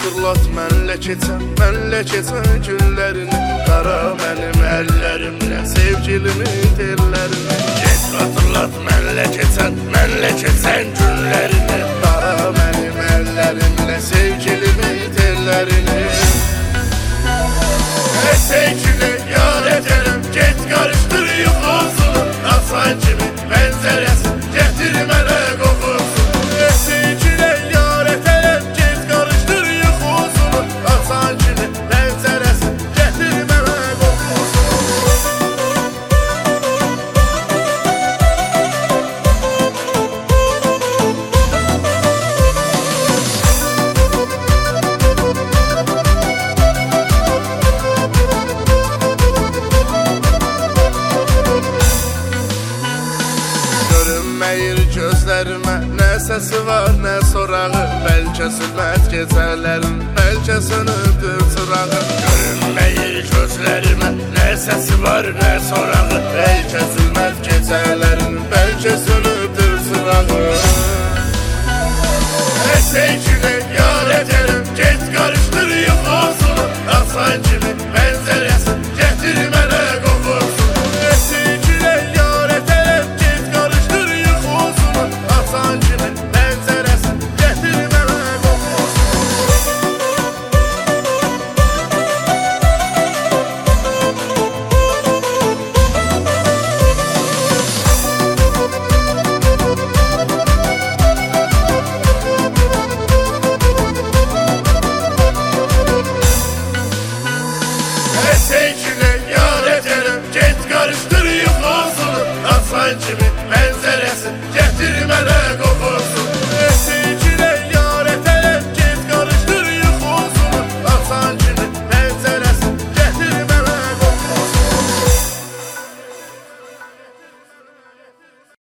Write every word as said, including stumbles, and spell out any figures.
Hatırlat mənlə keçən, mənlə keçən günlərini, qara mənim əllərimlə sevgilimin tellərini. Get hatırlat mənlə keçən, mənlə keçən günlərini, qara mənim əllərimlə sevgilimin tellərini. Sevgili yar edərəm, get qarışdır yuxusunu, asan kimi mənzərəsi, gətir mənə qoxusunu. Sevgili yar edərəm, get qarışdır yuxusunu, asan kimi mənzərəsi, gətir mənə qoxusunu. Görünməyir gözlərimə, nə səsi var, nə sorağı. Bəlkə sülmət gecələrin, bəlkə sönübdür çırağı. Görünməyir gözlərimə, nə səsi var, nə sorağı. Bəlkə sülmət gecələrin, bəlkə sönübdür çırağı. Sevgili yar edərəm, get qarışdır yuxusunu, asan kimi mənzərəsi, gətir mənə qoxusunu. Sevgili yar edərəm, get qarışdır yuxusunu, asan kimi mənzərəsi, gətir mənə qoxusunu. Sevgili yar edərəm, get qarışdır yuxusunu, asan kimi